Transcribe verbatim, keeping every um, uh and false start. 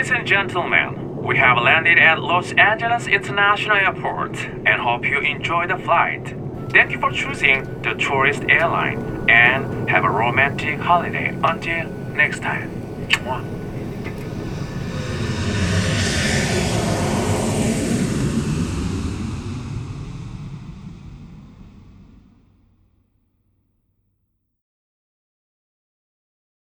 Ladies and gentlemen, we have landed at Los Angeles International Airport and hope you enjoy the flight. Thank you for choosing the tourist airline and have a romantic holiday until next time. Mwah.